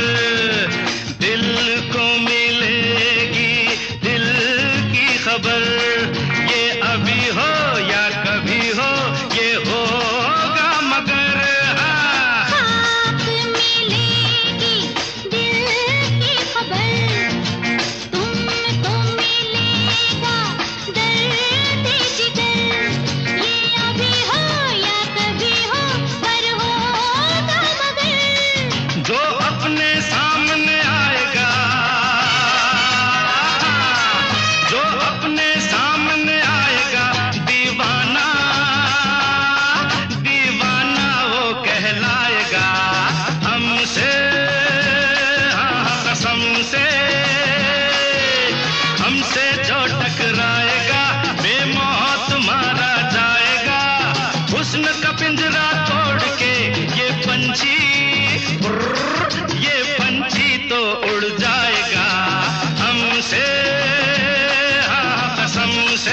दिल को मिलेगी दिल की खबर, ये अभी हो या कभी हो ये होगा मगर। हाँ मिलेगी दिल की खबर, तुमको मिलेगा दर्द जिगर, ये अभी हो या कभी हो पर होगा मगर। जो अपने सामने आएगा, जो अपने सामने आएगा दीवाना, दीवाना वो कहलाएगा। हमसे हाँ कसम से, हमसे जो टकराएगा बेमौत मारा जाएगा। हुस्न का पिंजरा तोड़ के ये पंछी, ये पंछी तो उड़ जाएगा हमसे हाँ कसम से।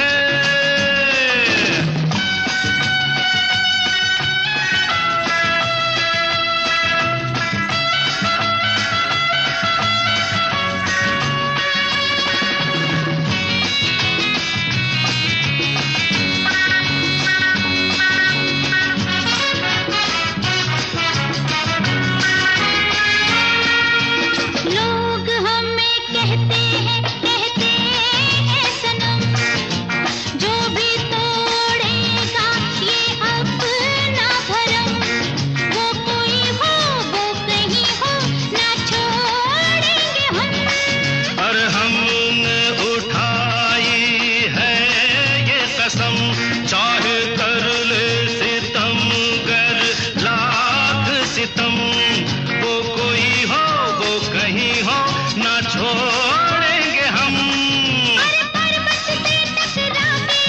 लोग हमें कहते हैं सनम, जो भी तोड़ेगा ये अपना भरम, वो कोई हो वो कहीं हो ना छोड़ेंगे हम। और हमने उठाई है ये कसम, चाहे कर ले सितम गर लाख सितम, वो कोई हो वो कहीं हो ना छोड़ेंगे हम। अरे पर्वत से टकरा के,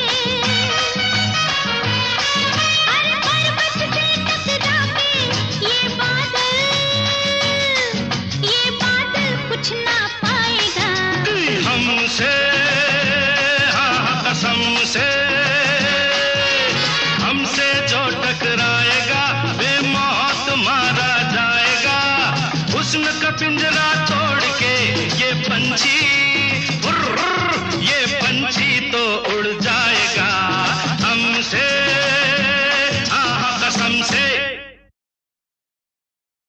अरे पर्वत से टकरा के ये बादल कुछ ना पाएगा। हमसे हाँ कसम से, हमसे जो टकराएगा बेमौत मारा जाएगा। हुस्न का पिंजरा तोड़ के ये पंछी